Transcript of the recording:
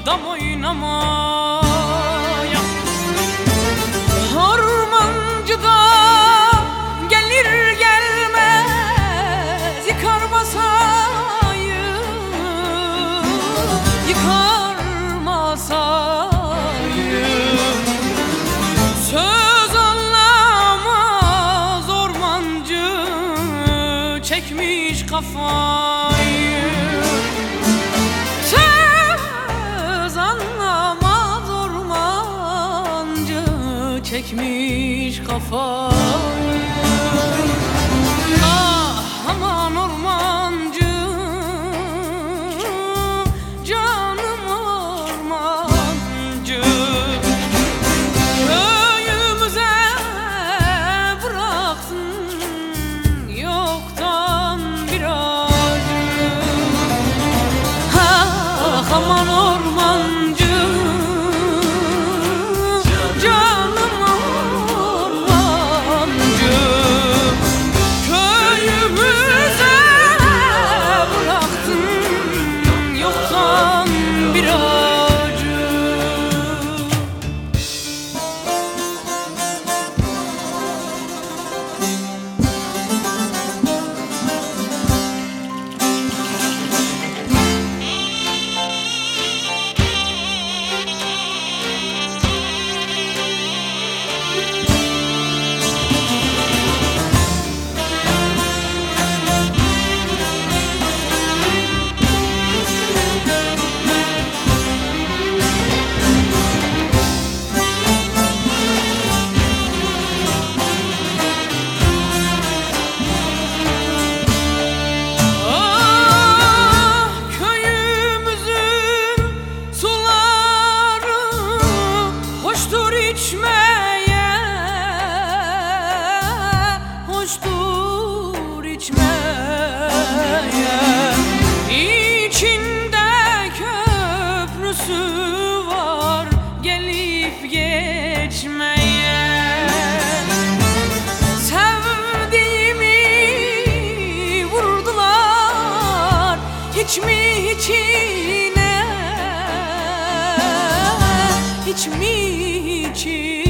dam oynamaya. Harmancı da gelir gelmez yıkar masayı, yıkar masayı. Söz anlamaz ormancı, çekmiş kafayı. Söz anlamaz ormancı, çekmiş kafayı. Ah aman ormancı, canım ormancı. Köyümüze bıraktın yoktan bir acı. Ah aman ormancı, canım ormancı. Köyümüze bıraktın yoktan bir acı. İçmeye, hoştur içmeye. İçinde köprüsü var gelip geçmeye. Sevdiğimi vurdular hiç mi içine, hiç mi içine.